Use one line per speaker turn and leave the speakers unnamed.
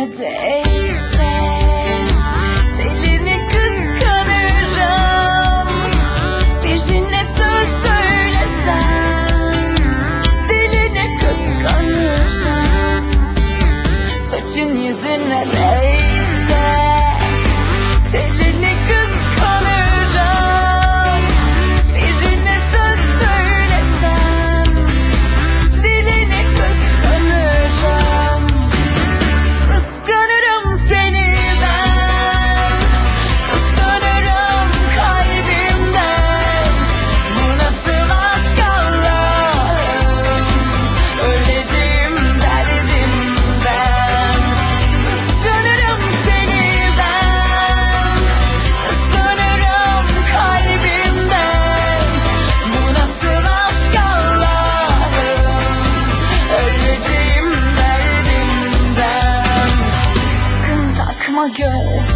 yüzeyse telini kıskanırım. Birine söz söylesem diline kıskanırım. Saçın yüzüne değse telini kıskanırım. Birine söz söylesem diline kıskanırım. Kıskanırım seni ben, kıskanırım kalbimden. Bu nasıl aşk Allah'ım, öleceğim derdimden. Kıskanırım seni ben, kıskanırım kalbimden. Bu nasıl aşk Allah'ım, öleceğim derdimden. Sakın takma göz